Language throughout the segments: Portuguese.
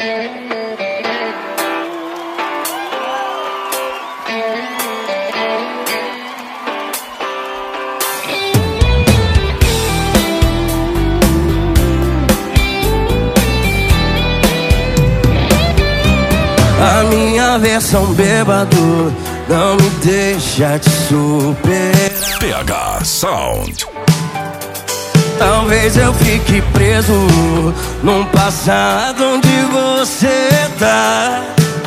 A minha versão bêbado não me deixa te superar. PH Sound. Talvez eu fique preso num passado onde você tá.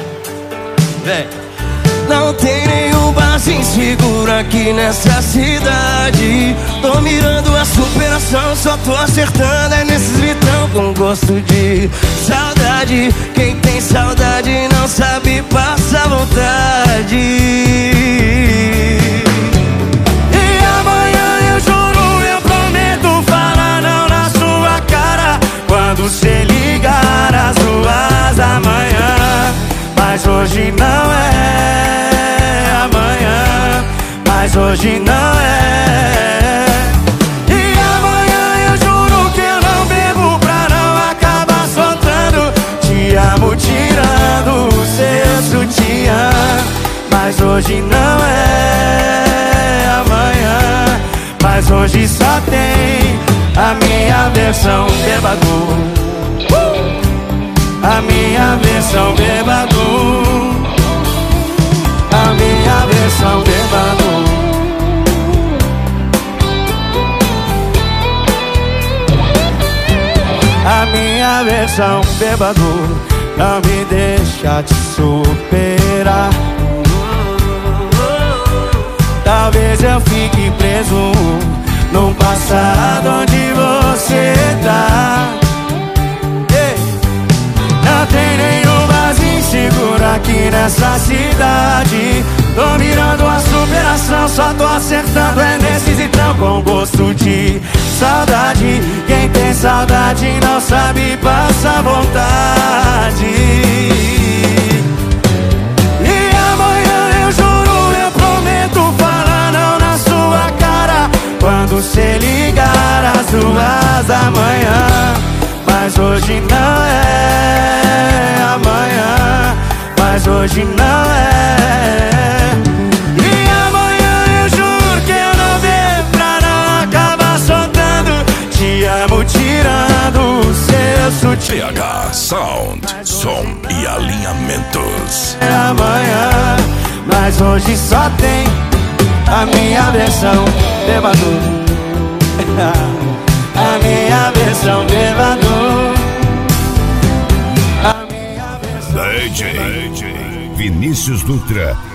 Não tem nenhum barzinho seguro aqui nessa cidade. Tô mirando a superação, só tô acertando é nesses litrão com gosto de saudade. Quem tem saudade não sabe passar vontade. E amanhã eu juro, eu prometo falar não na sua cara quando cê ligar às 2 da manhã. Mas hoje não é amanhã, mas hoje não é. E amanhã eu juro que eu não bebo pra não acabar soltando. Te amo tirando o seu sutiã. Mas hoje não é amanhã, mas hoje só tem a minha versão bêbado. A minha versão bêbado. A minha versão bêbado. A minha versão bêbado não me deixa te superar. Talvez eu fique preso num passado onde você tá. Não tem nenhum barzinho seguro aqui nessa cidade. Tô mirando a superação, só tô acertando é nesses litrão com gosto de saudade. Quem tem saudade não sabe passar vontade. E amanhã eu juro, eu prometo falar não na sua cara quando cê ligar às 2 da manhã. Mas hoje não é amanhã, mas hoje não é. E amanhã eu juro que eu não bebo pra não acabar soltando. Te amo tirando o seu sutiã. PH Sound, som e alinhamentos. É amanhã, mas hoje só tem a minha versão bêbado. A minha versão bêbado. DJ Vinícius Dutra